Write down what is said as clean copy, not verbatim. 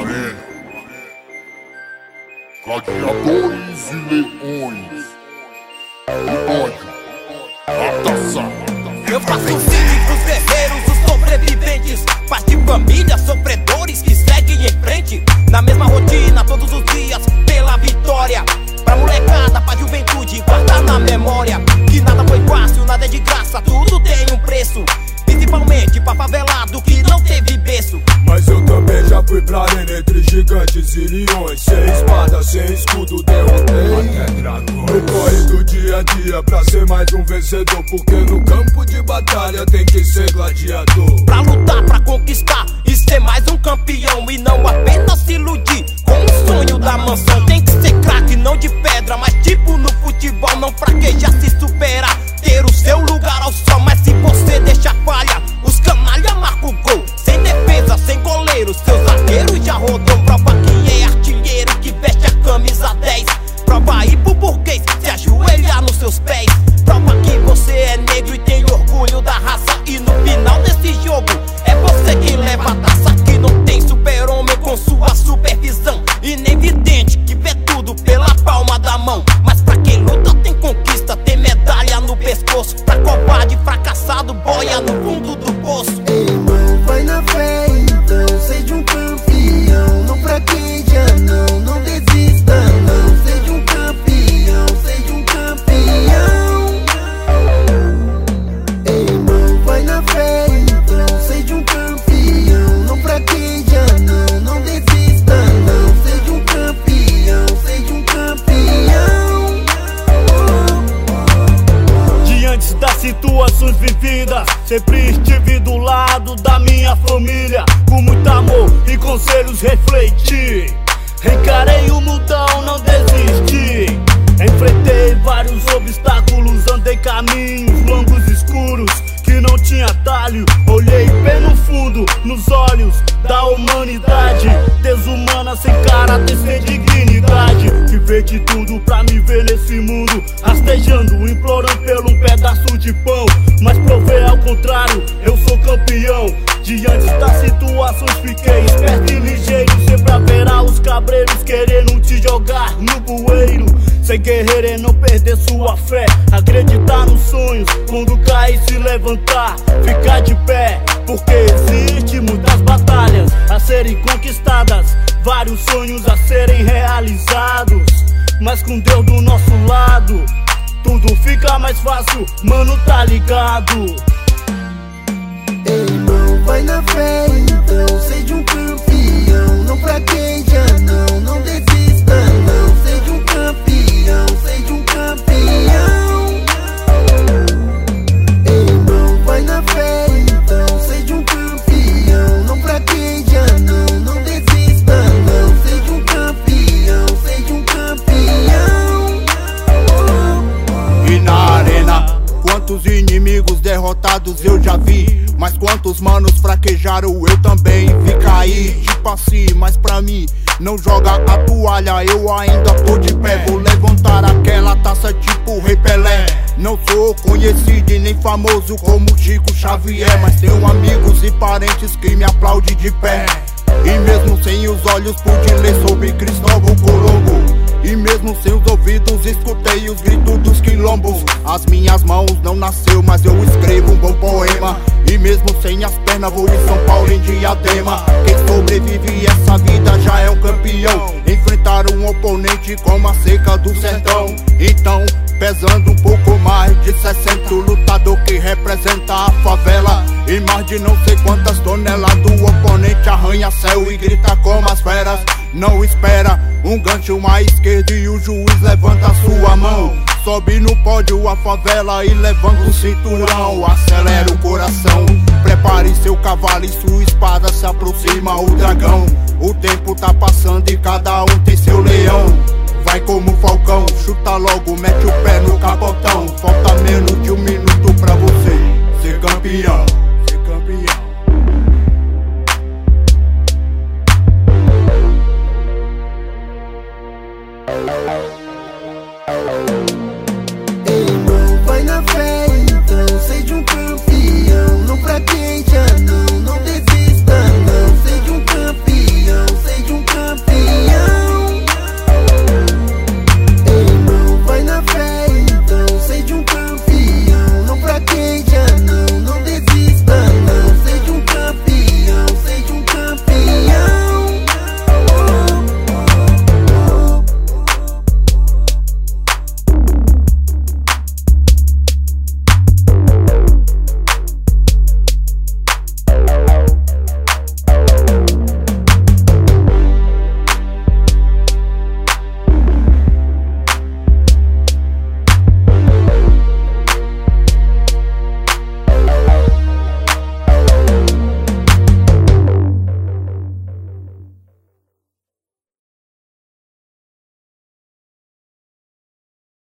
arena, gladiadores e leões, o ódio, a taça. Eu faço vídeo pros guerreiros, os sobreviventes, pais de família, sofredores que seguem em frente, na mesma rotina todos os dias, pela vitória. Pra molecada, pra juventude, guardar na memória que nada foi fácil, nada é de graça, tudo tem um preço. Principalmente pra favelado que não teve berço. Mas eu também já fui pra arena entre gigantes e leões. Sem espada, sem escudo, derrotei no corre do dia a dia pra ser mais um vencedor. Porque no campo de batalha tem que ser gladiador. Pra lutar, pra conquistar e ser mais um campeão. E não apenas se iludir com o sonho da mansão. Tem que ser craque, não de pedra, mas tipo no futebol. Não fraquejar, se superar, ter o seu lugar ao sol. Mas se você deixar falha, os canalha marcam o gol. Sem defesa, sem goleiro, seu zagueiro já rodou. Prova que é artilheiro, que veste a camisa 10. Prova aí pro burguês, se ajoelhar nos seus pés. Prova que você é negro e tem orgulho da raça. E no final desse jogo, é você quem leva a taça. Que não tem super-homem com sua supervisão, e nem vidente que vê tudo pela palma da mão. Mas pra quem luta tem conquista, tem medalha no pescoço. Pra covarde fracassado, boia no fundo do poço. Irmão, vai na fé então, seja um campeão. Não fraqueja não, não desista não. Seja um campeão, seja um campeão. Irmão, vai na fé então, seja um campeão. Não fraqueja não, não desista não. Seja um campeão, seja um campeão. Diante das situações vividas, sempre estive do lado da minha família. Com muito amor e conselhos refleti. Encarei o mundão, não desisti. Enfrentei vários obstáculos, andei caminhos longos e escuros que não tinha atalho. Olhei bem no fundo, nos olhos da humanidade desumana, sem caráter, sem dignidade. Que fez de tudo pra me ver nesse mundo, rastejando, implorando pelo um pedaço de pão. Mas provei ao contrário, eu sou campeão. Diante das situações fiquei esperto e ligeiro. Sempre haverá os cabreiros querendo te jogar no bueiro. Ser guerreiro é não perder sua fé, acreditar nos sonhos, quando cair se levantar, ficar de pé. Porque existe muitas batalhas a serem conquistadas, vários sonhos a serem realizados. Mas com Deus do nosso lado, tudo fica mais fácil, mano, tá ligado? Irmão, vai na fé então, seja um campeão. Não fraqueja não, não desista não. Seja um campeão, seja um campeão. Irmão, vai na fé então, seja um campeão. Não fraqueja não, não desista não. Seja um campeão, seja um campeão. E na arena, quantos inimigos derrotados eu já vi. Mas quantos manos fraquejaram eu também vi cair. Tipo assim, mas pra mim não joga a toalha, eu ainda tô de pé. Vou levantar aquela taça tipo Rei Pelé. Não sou conhecido e nem famoso como Chico Xavier, mas tenho amigos e parentes que me aplaudem de pé. E mesmo sem os olhos pude ler sobre Cristóvão Colombo. E mesmo sem os ouvidos escutei os gritos dos quilombos. As minhas mãos não nasceu, mas eu escrevo um bom poema. E mesmo sem as pernas vou em São Paulo em Diadema. Quem sobrevive essa vida já é um campeão. Enfrentar um oponente como a seca do sertão. Então, pesando um pouco mais de 60, o lutador que representa a favela. E mais de não sei quantas toneladas, o oponente arranha céu e grita como as feras. Não espera um gancho à esquerda e o juiz levanta sua mão. Sobe no pódio a favela e levanta o cinturão. Acelera o coração, prepare seu cavalo e sua espada, se aproxima o dragão. O tempo tá passando e cada um tem seu leão. Vai como falcão, chuta logo, mete o pé no capotão. Falta menos de 1 minuto pra você ser campeão.